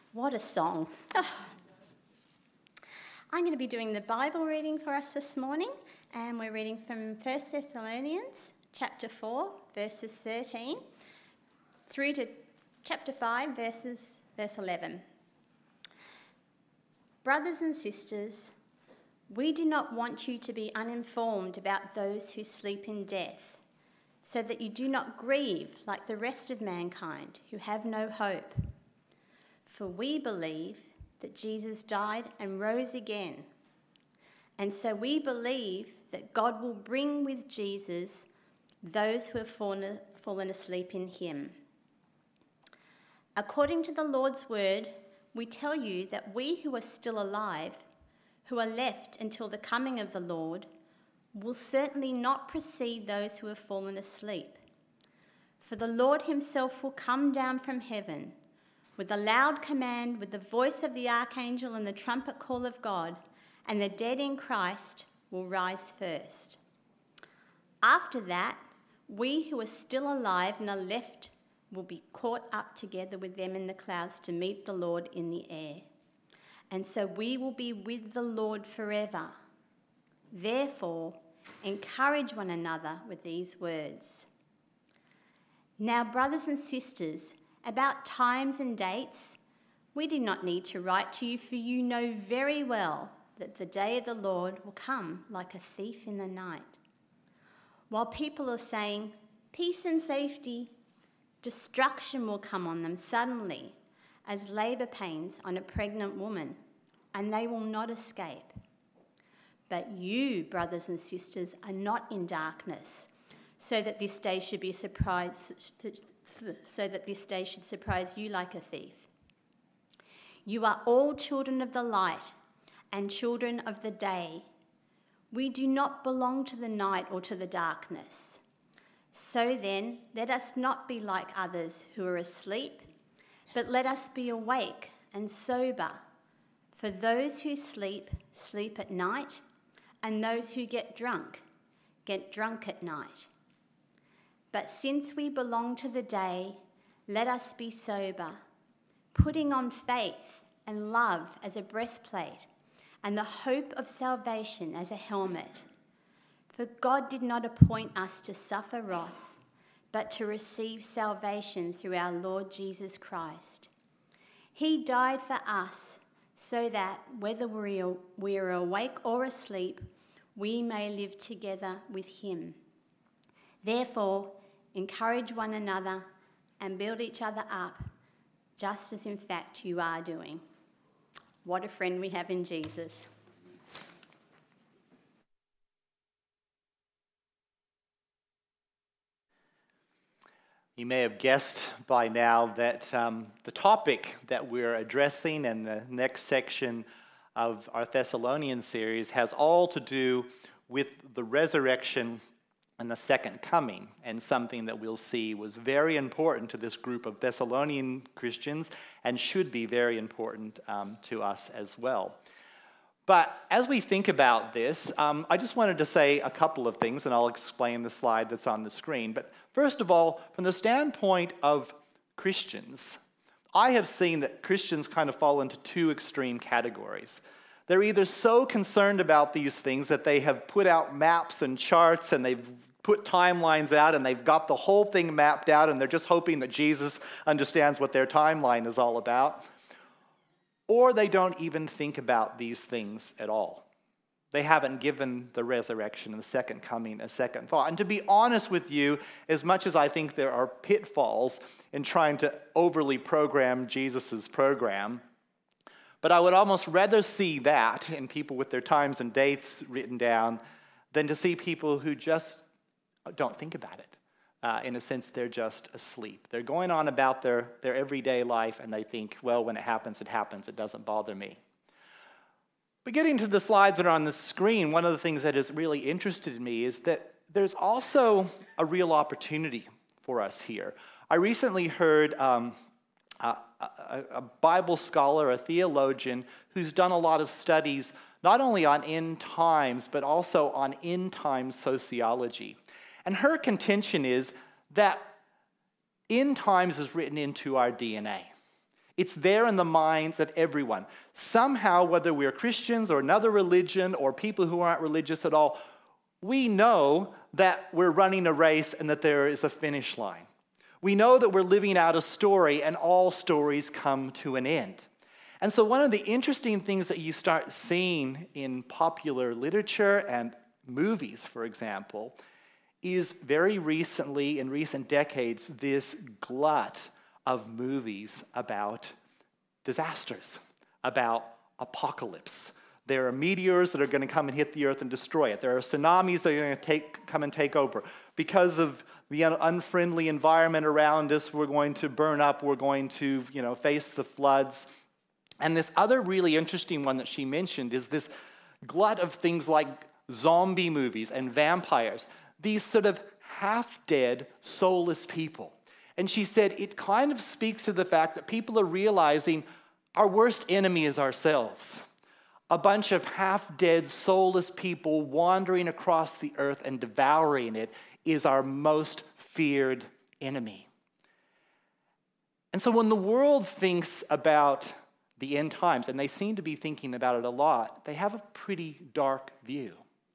What a song. Oh. I'm going to be doing the Bible reading for us this morning, and we're reading from 1 Thessalonians chapter 4, verses 13, through to chapter 5, verse 11. Brothers and sisters, we do not want you to be uninformed about those who sleep in death, so that you do not grieve like the rest of mankind who have no hope. For we believe that Jesus died and rose again. And so we believe that God will bring with Jesus those who have fallen asleep in him. According to the Lord's word, we tell you that we who are still alive, who are left until the coming of the Lord, will certainly not precede those who have fallen asleep. For the Lord himself will come down from heaven with a loud command, with the voice of the archangel and the trumpet call of God, and the dead in Christ will rise first. After that, we who are still alive and are left will be caught up together with them in the clouds to meet the Lord in the air. And so we will be with the Lord forever. Therefore, encourage one another with these words. Now, brothers and sisters, about times and dates, we do not need to write to you, for you know very well that the day of the Lord will come like a thief in the night. While people are saying, peace and safety, destruction will come on them suddenly as labour pains on a pregnant woman, and they will not escape. But you, brothers and sisters, are not in darkness, so that this day should surprise you like a thief. You are all children of the light and children of the day. We do not belong to the night or to the darkness. So then, let us not be like others who are asleep, but let us be awake and sober. For those who sleep, sleep at night, and those who get drunk at night. But since we belong to the day, let us be sober, putting on faith and love as a breastplate, and the hope of salvation as a helmet. For God did not appoint us to suffer wrath, but to receive salvation through our Lord Jesus Christ. He died for us, so that whether we are awake or asleep, we may live together with him. Therefore, encourage one another and build each other up, just as in fact you are doing. What a friend we have in Jesus. You may have guessed by now that the topic that we're addressing in the next section of our Thessalonian series has all to do with the resurrection and the second coming, and something that we'll see was very important to this group of Thessalonian Christians and should be very important to us as well. But as we think about this, I just wanted to say a couple of things, and I'll explain the slide that's on the screen. But first of all, from the standpoint of Christians, I have seen that Christians kind of fall into two extreme categories. They're either so concerned about these things that they have put out maps and charts, and they've put timelines out, and they've got the whole thing mapped out, and they're just hoping that Jesus understands what their timeline is all about. Or they don't even think about these things at all. They haven't given the resurrection and the second coming a second thought. And to be honest with you, as much as I think there are pitfalls in trying to overly program Jesus' program, but I would almost rather see that in people with their times and dates written down than to see people who just don't think about it. In a sense, they're just asleep. They're going on about their everyday life, and they think, well, when it happens, it doesn't bother me. But getting to the slides that are on the screen, one of the things that has really interested me is that there's also a real opportunity for us here. I recently heard a Bible scholar, a theologian, who's done a lot of studies not only on end times, but also on end time sociology. And her contention is that end times is written into our DNA. It's there in the minds of everyone. Somehow, whether we're Christians or another religion or people who aren't religious at all, we know that we're running a race and that there is a finish line. We know that we're living out a story and all stories come to an end. And so one of the interesting things that you start seeing in popular literature and movies, for example, is very recently, in recent decades, this glut of movies about disasters, about apocalypse. There are meteors that are going to come and hit the earth and destroy it. There are tsunamis that are going to come and take over. Because of the unfriendly environment around us, we're going to burn up, we're going to, face the floods. And this other really interesting one that she mentioned is this glut of things like zombie movies and vampires, these sort of half-dead, soulless people. And she said it kind of speaks to the fact that people are realizing our worst enemy is ourselves. A bunch of half-dead, soulless people wandering across the earth and devouring it is our most feared enemy. And so when the world thinks about the end times, and they seem to be thinking about it a lot, they have a pretty dark view.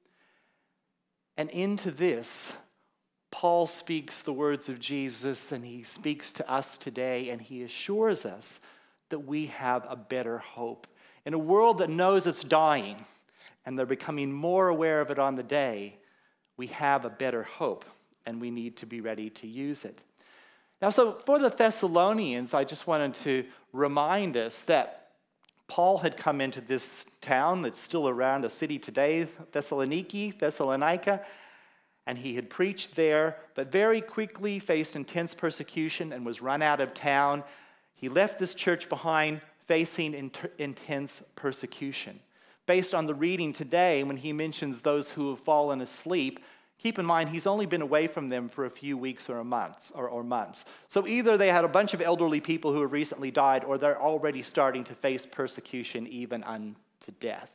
And into this, Paul speaks the words of Jesus, and he speaks to us today, and he assures us that we have a better hope. In a world that knows it's dying, and they're becoming more aware of it on the day, we have a better hope, and we need to be ready to use it. Now, so for the Thessalonians, I just wanted to remind us that Paul had come into this town that's still around, a city today, Thessalonica, and he had preached there, but very quickly faced intense persecution and was run out of town. He left this church behind facing intense persecution. Based on the reading today, when he mentions those who have fallen asleep, keep in mind he's only been away from them for a few weeks or months. So either they had a bunch of elderly people who have recently died, or they're already starting to face persecution even unto death.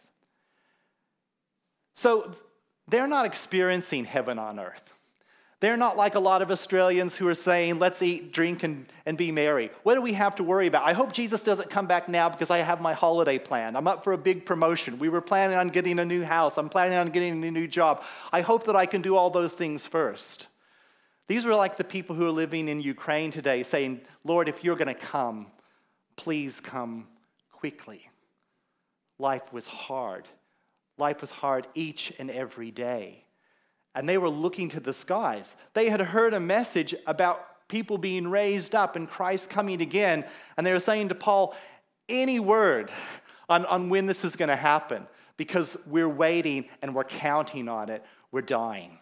So they're not experiencing heaven on earth. They're not like a lot of Australians who are saying, let's eat, drink, and be merry. What do we have to worry about? I hope Jesus doesn't come back now because I have my holiday planned. I'm up for a big promotion. We were planning on getting a new house. I'm planning on getting a new job. I hope that I can do all those things first. These were like the people who are living in Ukraine today saying, Lord, if you're going to come, please come quickly. Life was hard. Life was hard each and every day. And they were looking to the skies. They had heard a message about people being raised up and Christ coming again. And they were saying to Paul, any word on when this is going to happen, because we're waiting and we're counting on it. We're dying.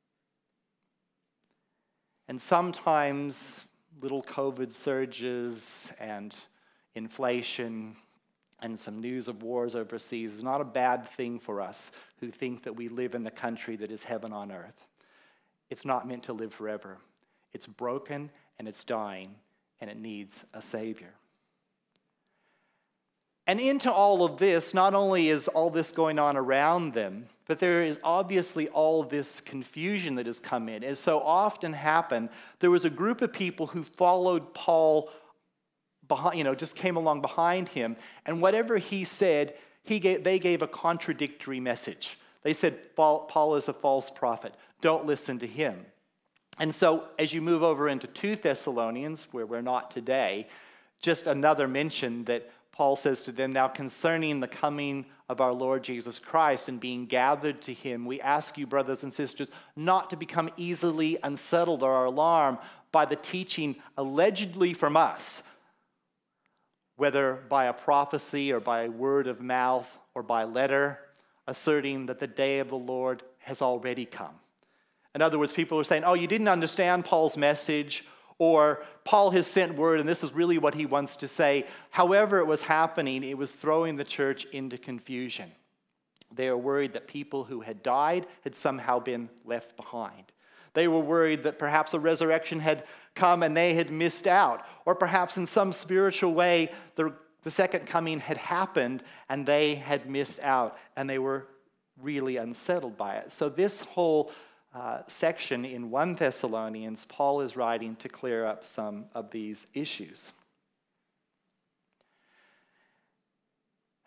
And sometimes little COVID surges and inflation and some news of wars overseas is not a bad thing for us who think that we live in the country that is heaven on earth. It's not meant to live forever. It's broken and it's dying and it needs a Savior. And into all of this, not only is all this going on around them, but there is obviously all this confusion that has come in. As so often happened, there was a group of people who followed Paul behind, just came along behind him, and whatever he said, they gave a contradictory message. They said, Paul is a false prophet. Don't listen to him. And so as you move over into 2 Thessalonians, where we're not today, just another mention that Paul says to them, now concerning the coming of our Lord Jesus Christ and being gathered to him, we ask you, brothers and sisters, not to become easily unsettled or alarmed by the teaching allegedly from us, whether by a prophecy or by word of mouth or by letter, asserting that the day of the Lord has already come. In other words, people are saying, oh, you didn't understand Paul's message, or Paul has sent word and this is really what he wants to say. However it was happening, it was throwing the church into confusion. They are worried that people who had died had somehow been left behind. They were worried that perhaps a resurrection had come and they had missed out. Or perhaps in some spiritual way, the second coming had happened and they had missed out. And they were really unsettled by it. So this whole section in 1 Thessalonians, Paul is writing to clear up some of these issues.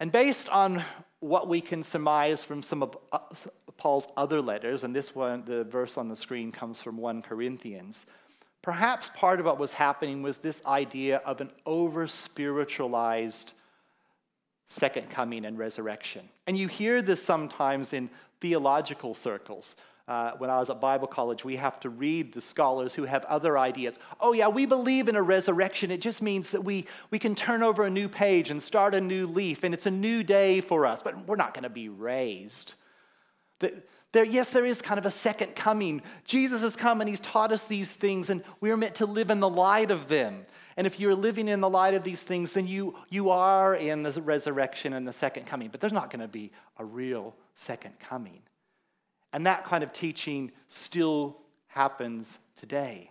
And based on what we can surmise from some of Paul's other letters, and this one, the verse on the screen comes from 1 Corinthians, perhaps part of what was happening was this idea of an over-spiritualized second coming and resurrection. And you hear this sometimes in theological circles. When I was at Bible college, we have to read the scholars who have other ideas. Oh yeah, we believe in a resurrection. It just means that we can turn over a new page and start a new leaf, and it's a new day for us, but we're not going to be raised. Yes, there is kind of a second coming. Jesus has come and he's taught us these things, and we're meant to live in the light of them. And if you're living in the light of these things, then you are in the resurrection and the second coming. But there's not going to be a real second coming. And that kind of teaching still happens today.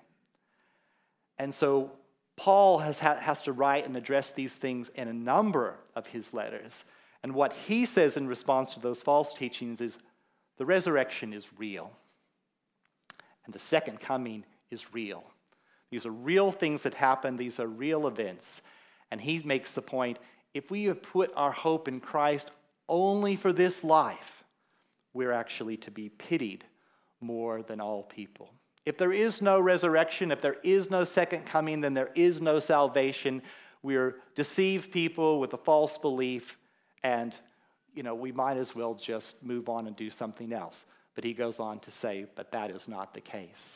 And so Paul has to write and address these things in a number of his letters. And what he says in response to those false teachings is the resurrection is real. And the second coming is real. These are real things that happen. These are real events. And he makes the point, if we have put our hope in Christ only for this life, we're actually to be pitied more than all people. If there is no resurrection, if there is no second coming, then there is no salvation. We're deceived people with a false belief, and we might as well just move on and do something else. But he goes on to say, but that is not the case.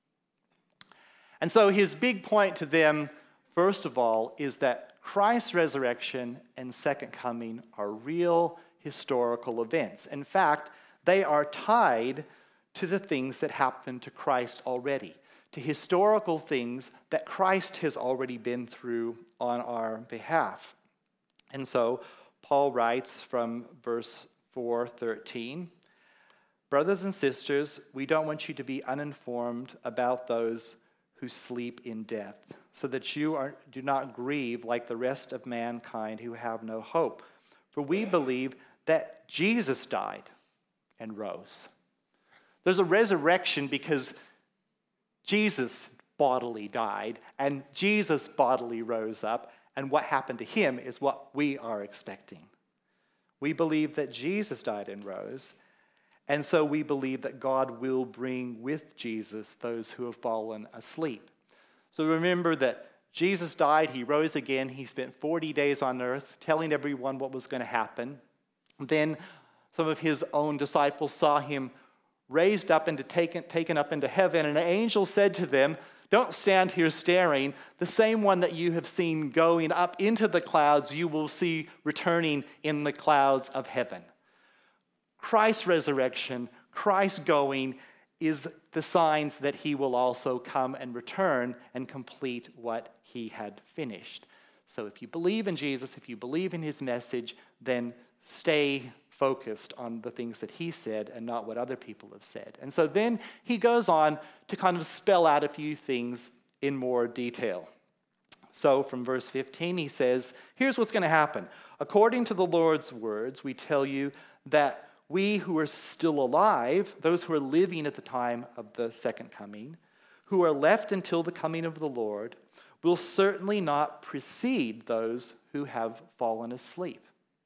And so his big point to them, first of all, is that Christ's resurrection and second coming are real historical events. In fact, they are tied to the things that happened to Christ already, to historical things that Christ has already been through on our behalf. And so Paul writes from verse 4:13, brothers and sisters, we don't want you to be uninformed about those who sleep in death, so that you do not grieve like the rest of mankind who have no hope. For we believe that Jesus died and rose. There's a resurrection because Jesus bodily died and Jesus bodily rose up, and what happened to him is what we are expecting. We believe that Jesus died and rose, and so we believe that God will bring with Jesus those who have fallen asleep. So remember that Jesus died, he rose again, he spent 40 days on earth telling everyone what was going to happen. Then some of his own disciples saw him raised up and taken up into heaven, and an angel said to them, don't stand here staring. The same one that you have seen going up into the clouds, you will see returning in the clouds of heaven. Christ's resurrection, Christ's going, is the signs that he will also come and return and complete what he had finished. So if you believe in Jesus, if you believe in his message, then stay focused on the things that he said and not what other people have said. And so then he goes on to kind of spell out a few things in more detail. So from verse 15, he says, here's what's going to happen. According to the Lord's words, we tell you that we who are still alive, those who are living at the time of the second coming, who are left until the coming of the Lord, will certainly not precede those who have fallen asleep.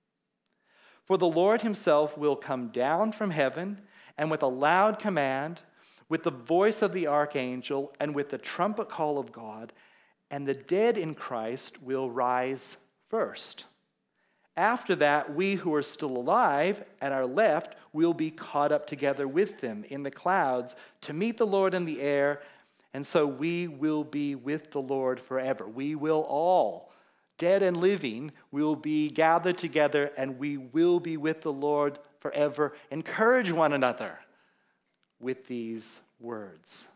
For the Lord himself will come down from heaven, and with a loud command, with the voice of the archangel, and with the trumpet call of God, and the dead in Christ will rise first. After that, we who are still alive and are left will be caught up together with them in the clouds to meet the Lord in the air, and so we will be with the Lord forever. We will all, dead and living, will be gathered together, and we will be with the Lord forever. Encourage one another with these words.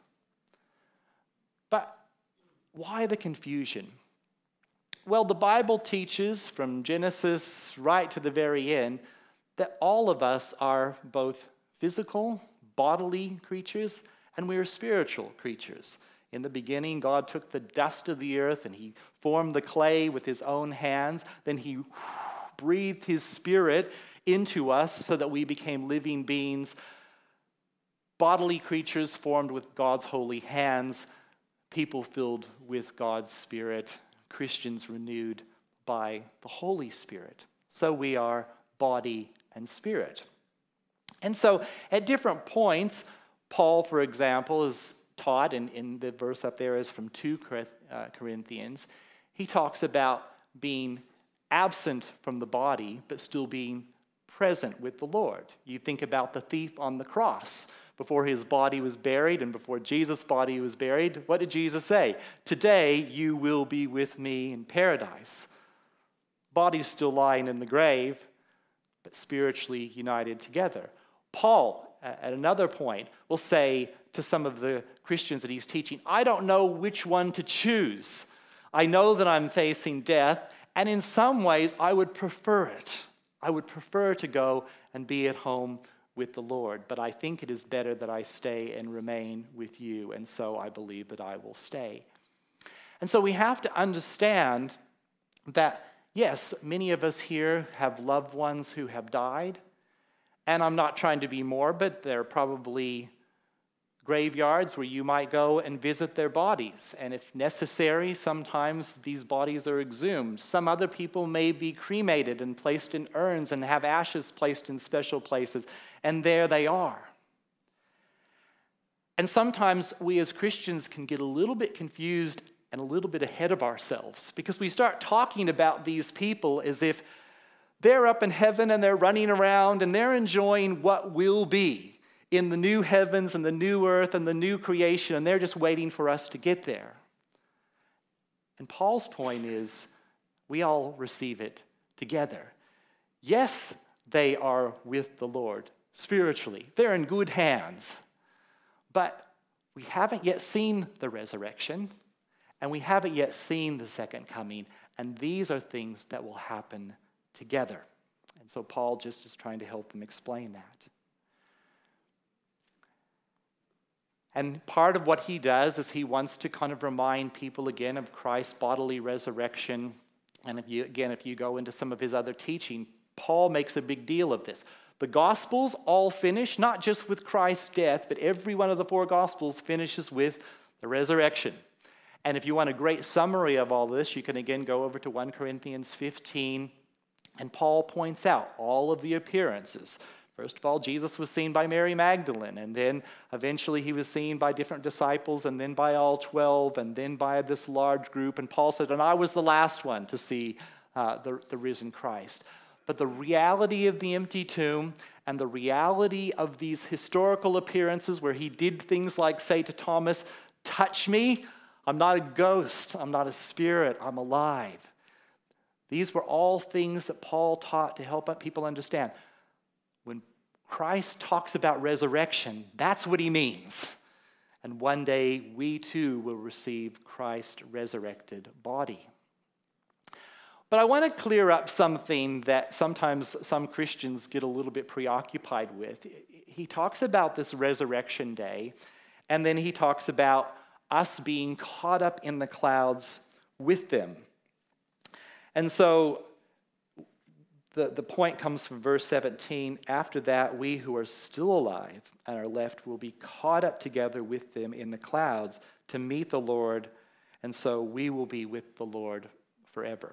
But why the confusion? Well, the Bible teaches from Genesis right to the very end that all of us are both physical, bodily creatures, and we are spiritual creatures. In the beginning, God took the dust of the earth and he formed the clay with his own hands. Then he breathed his spirit into us so that we became living beings, bodily creatures formed with God's holy hands, people filled with God's Spirit, Christians renewed by the Holy Spirit. so we are body and spirit. And so at different points, Paul, for example, is taught, in the verse up there is from 2 Corinthians, he talks about being absent from the body, but still being present with the Lord. You think about the thief on the cross. Before his body was buried and before Jesus' body was buried, what did Jesus say? Today you will be with me in paradise. Body's still lying in the grave, but spiritually united together. Paul, at another point, will say to some of the Christians that he's teaching, I don't know which one to choose. I know that I'm facing death, and in some ways I would prefer it. I would prefer to go and be at home with the Lord, but I think it is better that I stay and remain with you, and so I believe that I will stay. And so we have to understand that, yes, many of us here have loved ones who have died, and I'm not trying to be morbid, there are probably graveyards where you might go and visit their bodies, and if necessary, sometimes these bodies are exhumed. Some other people may be cremated and placed in urns and have ashes placed in special places, and there they are. And sometimes we as Christians can get a little bit confused and a little bit ahead of ourselves because we start talking about these people as if they're up in heaven and they're running around and they're enjoying what will be in the new heavens and the new earth and the new creation, and they're just waiting for us to get there. And Paul's point is, we all receive it together. Yes, they are with the Lord spiritually. They're in good hands. But we haven't yet seen the resurrection, and we haven't yet seen the second coming, and these are things that will happen together. And so Paul just is trying to help them explain that. And part of what he does is he wants to kind of remind people again of Christ's bodily resurrection. And if you go into some of his other teaching, Paul makes a big deal of this. The Gospels all finish, not just with Christ's death, but every one of the 4 Gospels finishes with the resurrection. And if you want a great summary of all this, you can again go over to 1 Corinthians 15, and Paul points out all of the appearances. First of all, Jesus was seen by Mary Magdalene, and then eventually he was seen by different disciples, and then by all 12, and then by this large group. And Paul said, and I was the last one to see the risen Christ. But the reality of the empty tomb and the reality of these historical appearances where he did things like say to Thomas, touch me, I'm not a ghost, I'm not a spirit, I'm alive. These were all things that Paul taught to help people understand. When Christ talks about resurrection, that's what he means. And one day we too will receive Christ's resurrected body. But I want to clear up something that sometimes some Christians get a little bit preoccupied with. He talks about this resurrection day, and then he talks about us being caught up in the clouds with them. And so the point comes from verse 17. After that, we who are still alive and are left will be caught up together with them in the clouds to meet the Lord, and so we will be with the Lord forever.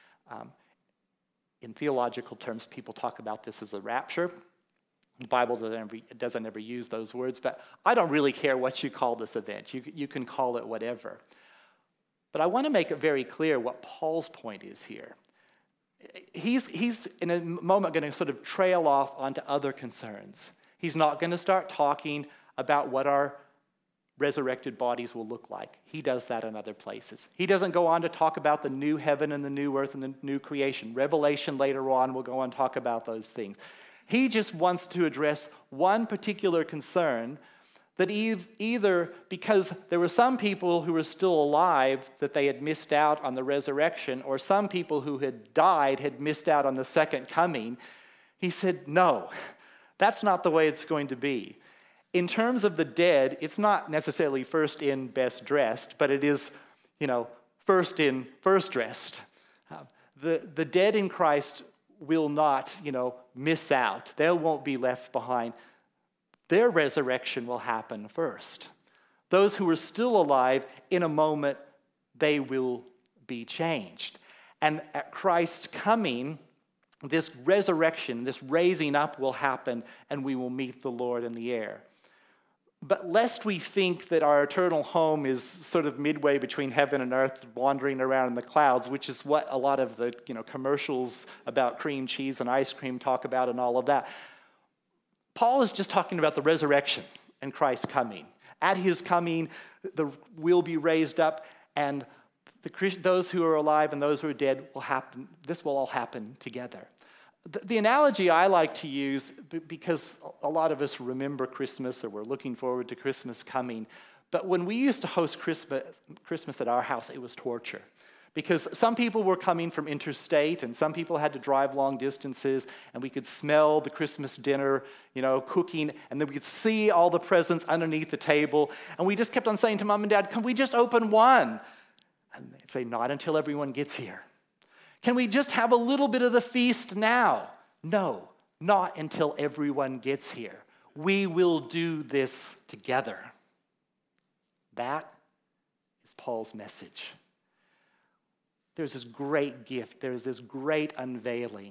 In theological terms, people talk about this as a rapture. The Bible doesn't ever use those words, but I don't really care what you call this event. You can call it whatever. But I want to make it very clear what Paul's point is here. He's in a moment going to sort of trail off onto other concerns. He's not going to start talking about what our resurrected bodies will look like. He does that in other places. He doesn't go on to talk about the new heaven and the new earth and the new creation. Revelation later on will go on and talk about those things. He just wants to address one particular concern that either because there were some people who were still alive that they had missed out on the resurrection, or some people who had died had missed out on the second coming. He said, no, that's not the way it's going to be. In terms of the dead, it's not necessarily first in, best dressed, but it is, first in, first dressed. The dead in Christ will not, miss out. They won't be left behind. Their resurrection will happen first. Those who are still alive, in a moment, they will be changed. And at Christ's coming, this resurrection, this raising up will happen, and we will meet the Lord in the air. But lest we think that our eternal home is sort of midway between heaven and earth, wandering around in the clouds, which is what a lot of the commercials about cream cheese and ice cream talk about and all of that. Paul is just talking about the resurrection and Christ coming. At his coming, we'll be raised up, and those who are alive and those who are dead will happen. This will all happen together. The analogy I like to use, because a lot of us remember Christmas or we're looking forward to Christmas coming, but when we used to host Christmas at our house, it was torture. Because some people were coming from interstate and some people had to drive long distances, and we could smell the Christmas dinner, cooking, and then we could see all the presents underneath the table. And we just kept on saying to Mom and Dad, can we just open one? And they'd say, not until everyone gets here. Can we just have a little bit of the feast now? No, not until everyone gets here. We will do this together. That is Paul's message. There's this great gift. There's this great unveiling.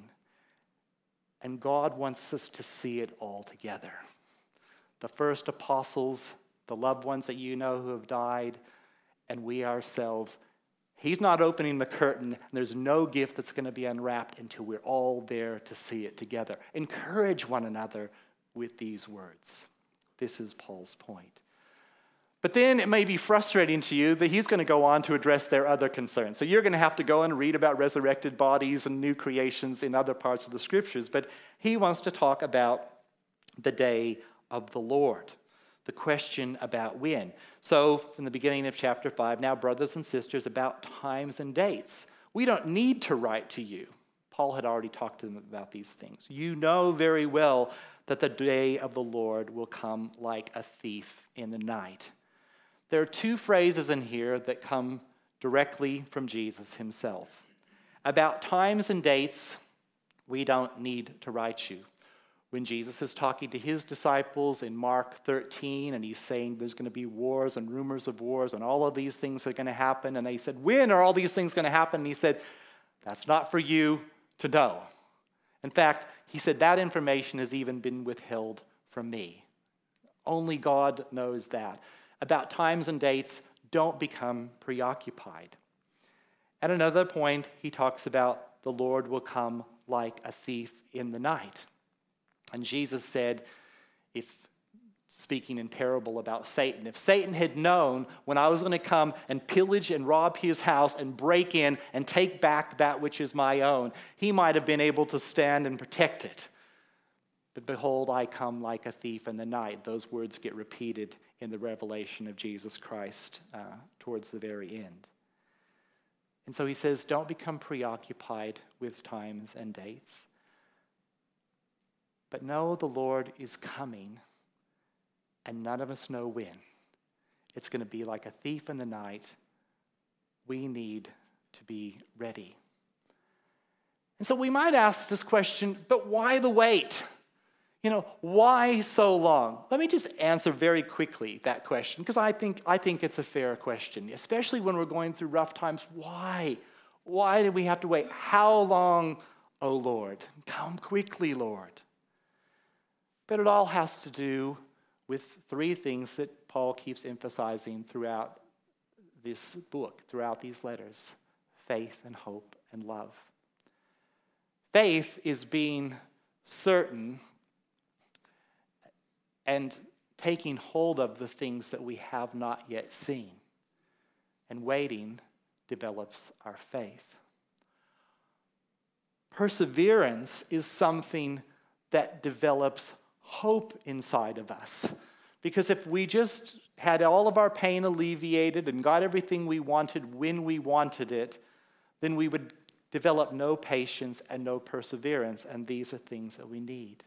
And God wants us to see it all together. The first apostles, the loved ones that you know who have died, and we ourselves. He's not opening the curtain, and there's no gift that's going to be unwrapped until we're all there to see it together. Encourage one another with these words. This is Paul's point. But then it may be frustrating to you that he's going to go on to address their other concerns. So you're going to have to go and read about resurrected bodies and new creations in other parts of the scriptures. But he wants to talk about the day of the Lord. The question about when. So, from the beginning of chapter 5, now, brothers and sisters, about times and dates. We don't need to write to you. Paul had already talked to them about these things. You know very well that the day of the Lord will come like a thief in the night. There are two phrases in here that come directly from Jesus himself. About times and dates, we don't need to write you. When Jesus is talking to his disciples in Mark 13, and he's saying there's going to be wars and rumors of wars, and all of these things are going to happen, and they said, when are all these things going to happen? And he said, that's not for you to know. In fact, he said that information has even been withheld from me. Only God knows that. About times and dates, don't become preoccupied. At another point, he talks about the Lord will come like a thief in the night. And Jesus said, if speaking in parable about Satan, if Satan had known when I was going to come and pillage and rob his house and break in and take back that which is my own, he might have been able to stand and protect it. But behold, I come like a thief in the night. Those words get repeated in the revelation of Jesus Christ towards the very end. And so he says, don't become preoccupied with times and dates. But know the Lord is coming, and none of us know when. It's going to be like a thief in the night. We need to be ready. And so we might ask this question, but why the wait? Why so long? Let me just answer very quickly that question, because I think it's a fair question, especially when we're going through rough times. Why? Why do we have to wait? How long, O Lord? Come quickly, Lord. But it all has to do with three things that Paul keeps emphasizing throughout this book, throughout these letters: faith and hope and love. Faith is being certain and taking hold of the things that we have not yet seen. And waiting develops our faith. Perseverance is something that develops hope inside of us. Because if we just had all of our pain alleviated and got everything we wanted when we wanted it, then we would develop no patience and no perseverance, and these are things that we need.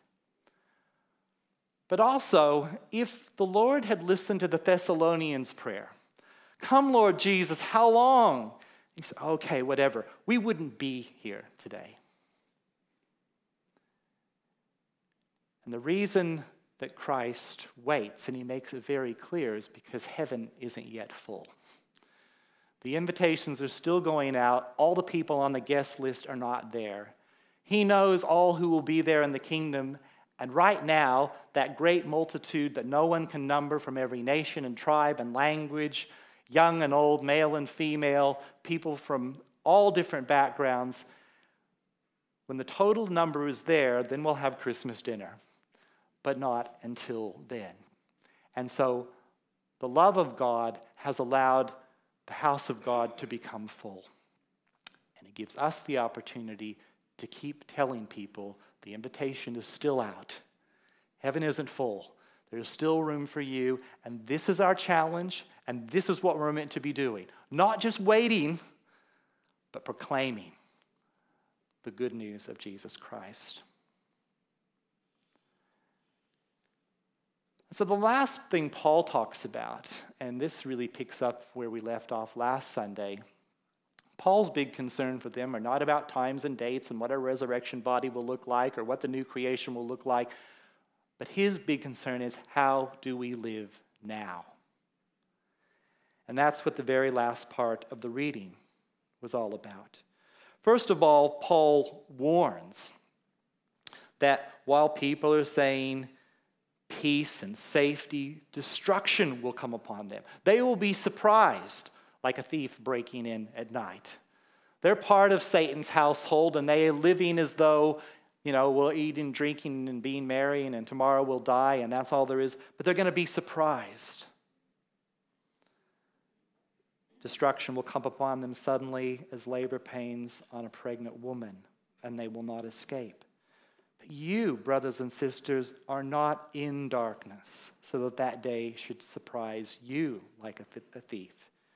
But also, if the Lord had listened to the Thessalonians' prayer, come, Lord Jesus, how long? He said, okay, whatever. We wouldn't be here today. And the reason that Christ waits, and he makes it very clear, is because heaven isn't yet full. The invitations are still going out. All the people on the guest list are not there. He knows all who will be there in the kingdom. And right now, that great multitude that no one can number from every nation and tribe and language, young and old, male and female, people from all different backgrounds, when the total number is there, then we'll have Christmas dinner. But not until then. And so the love of God has allowed the house of God to become full. And it gives us the opportunity to keep telling people the invitation is still out. Heaven isn't full. There's still room for you. And this is our challenge. And this is what we're meant to be doing. Not just waiting, but proclaiming the good news of Jesus Christ. So the last thing Paul talks about, and this really picks up where we left off last Sunday, Paul's big concern for them are not about times and dates and what our resurrection body will look like or what the new creation will look like, but his big concern is how do we live now? And that's what the very last part of the reading was all about. First of all, Paul warns that while people are saying peace and safety, destruction will come upon them. They will be surprised like a thief breaking in at night. They're part of Satan's household and they are living as though, we're eating, drinking, and being merry and tomorrow we'll die and that's all there is. But they're going to be surprised. Destruction will come upon them suddenly as labor pains on a pregnant woman, and they will not escape. But you, brothers and sisters, are not in darkness, so that day should surprise you like a thief.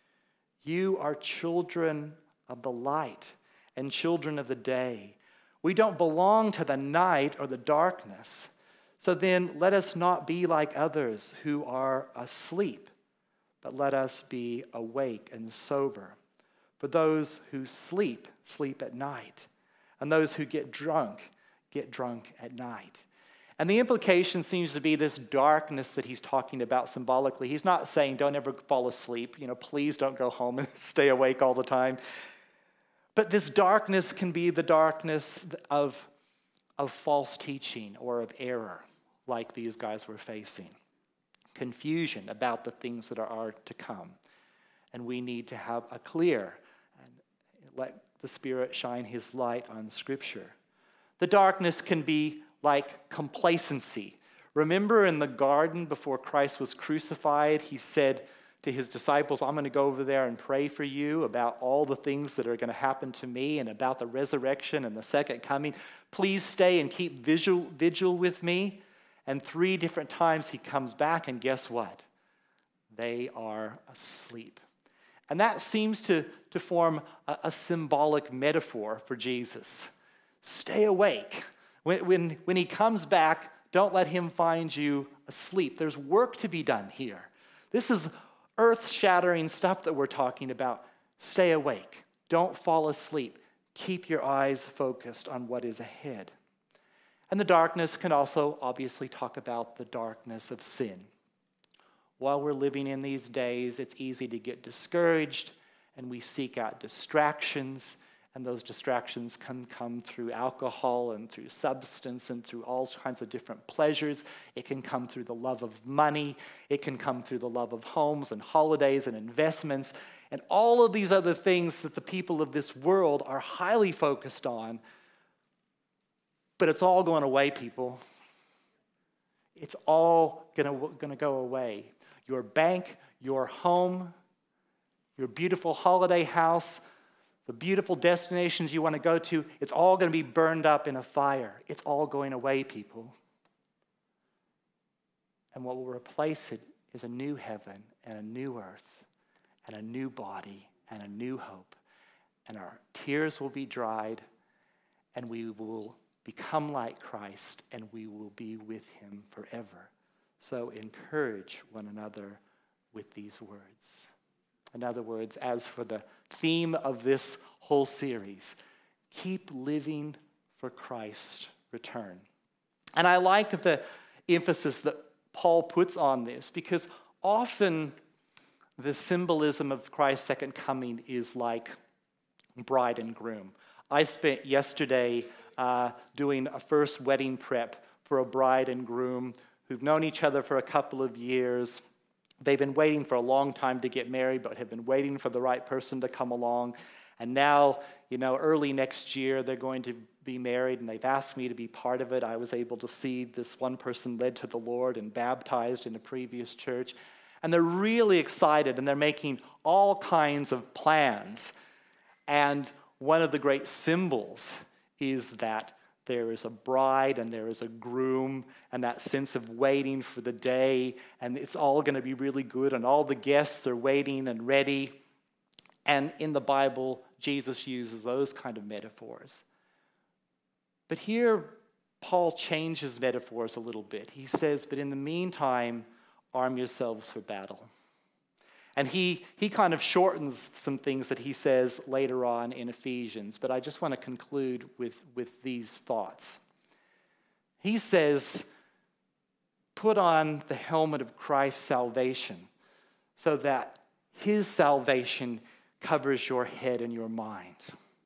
You are children of the light and children of the day. We don't belong to the night or the darkness. So then let us not be like others who are asleep, but let us be awake and sober. For those who sleep, sleep at night. And those who get drunk at night. And the implication seems to be this darkness that he's talking about symbolically. He's not saying don't ever fall asleep. Please don't go home and stay awake all the time. But this darkness can be the darkness of false teaching or of error, like these guys were facing. Confusion about the things that are to come. And we need to have a clear and let the Spirit shine his light on Scripture. The darkness can be like complacency. Remember in the garden before Christ was crucified, he said to his disciples, I'm going to go over there and pray for you about all the things that are going to happen to me and about the resurrection and the second coming. Please stay and keep vigil with me. And 3 different times he comes back, and guess what? They are asleep. And that seems to form a symbolic metaphor for Jesus. Stay awake. When he comes back, don't let him find you asleep. There's work to be done here. This is earth-shattering stuff that we're talking about. Stay awake. Don't fall asleep. Keep your eyes focused on what is ahead. And the darkness can also obviously talk about the darkness of sin. While we're living in these days, it's easy to get discouraged and we seek out distractions. And those distractions can come through alcohol and through substance and through all kinds of different pleasures. It can come through the love of money. It can come through the love of homes and holidays and investments and all of these other things that the people of this world are highly focused on. But it's all going away, people. It's all going to go away. Your bank, your home, your beautiful holiday house, the beautiful destinations you want to go to, it's all going to be burned up in a fire. It's all going away, people. And what will replace it is a new heaven and a new earth and a new body and a new hope. And our tears will be dried and we will become like Christ, and we will be with him forever. So encourage one another with these words. In other words, as for the theme of this whole series, keep living for Christ's return. And I like the emphasis that Paul puts on this, because often the symbolism of Christ's second coming is like bride and groom. I spent yesterday doing a first wedding prep for a bride and groom who've known each other for a couple of years. They've been waiting for a long time to get married, but have been waiting for the right person to come along. And now, early next year, they're going to be married, and they've asked me to be part of it. I was able to see this one person led to the Lord and baptized in a previous church. And they're really excited, and they're making all kinds of plans. And one of the great symbols is that there is a bride and there is a groom, and that sense of waiting for the day, and it's all going to be really good, and all the guests are waiting and ready. And in the Bible, Jesus uses those kind of metaphors. But here, Paul changes metaphors a little bit. He says, but in the meantime, arm yourselves for battle. And he kind of shortens some things that he says later on in Ephesians, but I just want to conclude with these thoughts. He says, put on the helmet of Christ's salvation so that his salvation covers your head and your mind.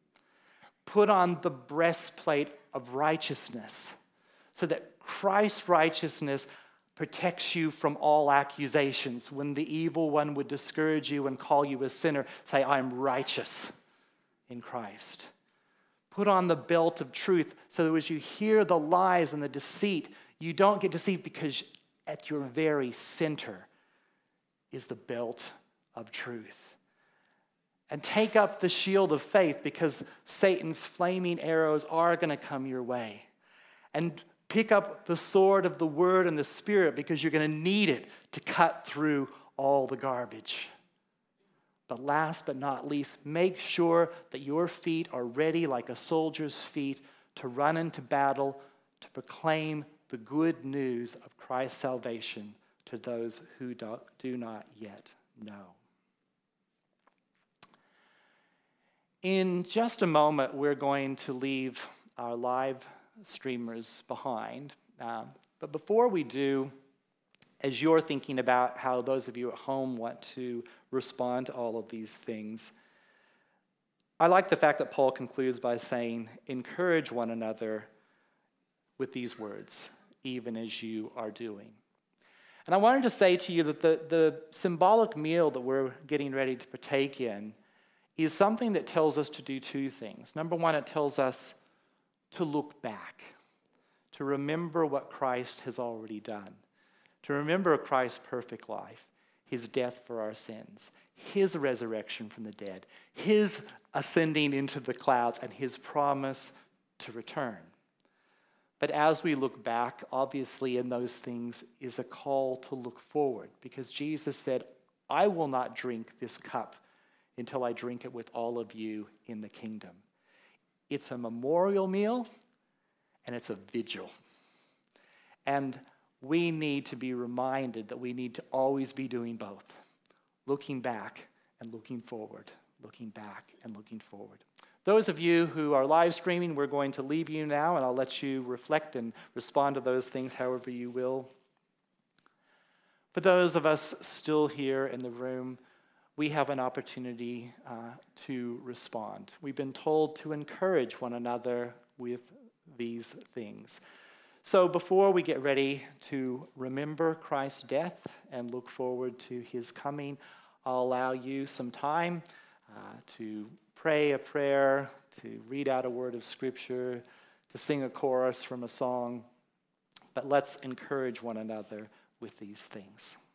Put on the breastplate of righteousness so that Christ's righteousness protects you from all accusations. When the evil one would discourage you and call you a sinner, say, I'm righteous in Christ. Put on the belt of truth so that as you hear the lies and the deceit, you don't get deceived, because at your very center is the belt of truth. And take up the shield of faith, because Satan's flaming arrows are going to come your way. And pick up the sword of the word and the Spirit, because you're going to need it to cut through all the garbage. But last but not least, make sure that your feet are ready like a soldier's feet to run into battle, to proclaim the good news of Christ's salvation to those who do not yet know. In just a moment, we're going to leave our live streamers behind. But before we do, as you're thinking about how those of you at home want to respond to all of these things, I like the fact that Paul concludes by saying, encourage one another with these words, even as you are doing. And I wanted to say to you that the symbolic meal that we're getting ready to partake in is something that tells us to do two things. Number one, it tells us to look back, to remember what Christ has already done, to remember Christ's perfect life, his death for our sins, his resurrection from the dead, his ascending into the clouds, and his promise to return. But as we look back, obviously in those things is a call to look forward, because Jesus said, I will not drink this cup until I drink it with all of you in the kingdom. It's a memorial meal, and it's a vigil. And we need to be reminded that we need to always be doing both, looking back and looking forward, looking back and looking forward. Those of you who are live streaming, we're going to leave you now, and I'll let you reflect and respond to those things however you will. For those of us still here in the room, we have an opportunity to respond. We've been told to encourage one another with these things. So before we get ready to remember Christ's death and look forward to his coming, I'll allow you some time to pray a prayer, to read out a word of scripture, to sing a chorus from a song. But let's encourage one another with these things.